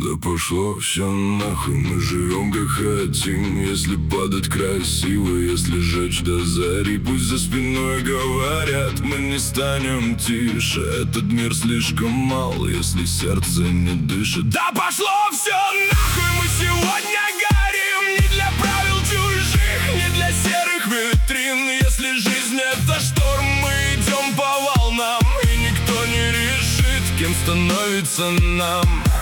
Да пошло все нахуй, мы живем как хотим. Если падать красиво, если жечь до зари. Пусть за спиной говорят, мы не станем тише. Этот мир слишком мал, если сердце не дышит. Да пошло все нахуй, мы сегодня горим. Не для правил чужих, не для серых витрин. Если жизнь это шторм, мы идем по волнам. И никто не решит, кем становится нам.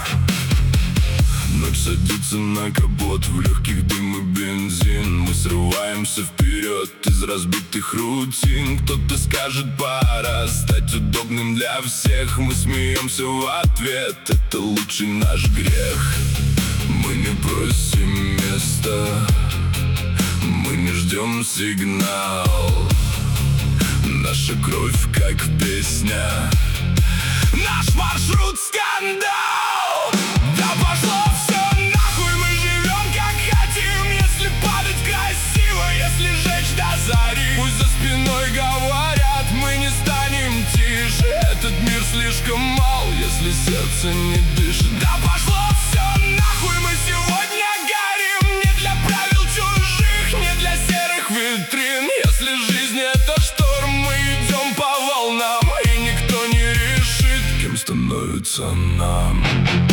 Ночь садится на капот, в легких дым и бензин. Мы срываемся вперед из разбитых рутин. Кто-то скажет, пора стать удобным для всех. Мы смеемся в ответ, это лучший наш грех. Мы не просим места, мы не ждем сигнал. Наша кровь как песня, наш маршрут скандал. Да пошло все нахуй, мы живем как хотим. Если падать красиво, если жечь до зари. Пусть за спиной говорят, мы не станем тише. Этот мир слишком мал, если сердце не дышит. Да пошло все нахуй, мы сегодня горим. Не для правил чужих, не для серых витрин. Если жизнь это шторм, мы идем по волнам. И никто не решит, кем становится нам.